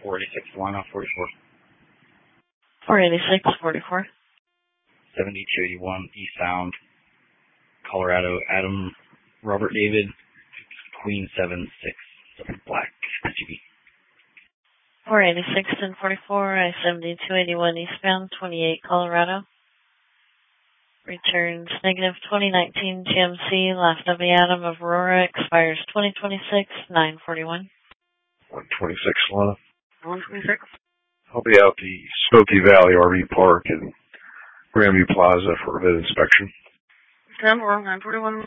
486 Lima 44. 486, 44. 7281 Eastbound, Colorado, Adam Robert David, Queen 76, black SUV. 486 and 44, I-7281 eastbound, 28 Colorado. Returns negative 2019 GMC, last of the Adam of Aurora, expires 2026, 941. 126 Lana. 126. I'll be out the Smoky Valley RV Park and Grandview Plaza for a vid inspection. 10-941.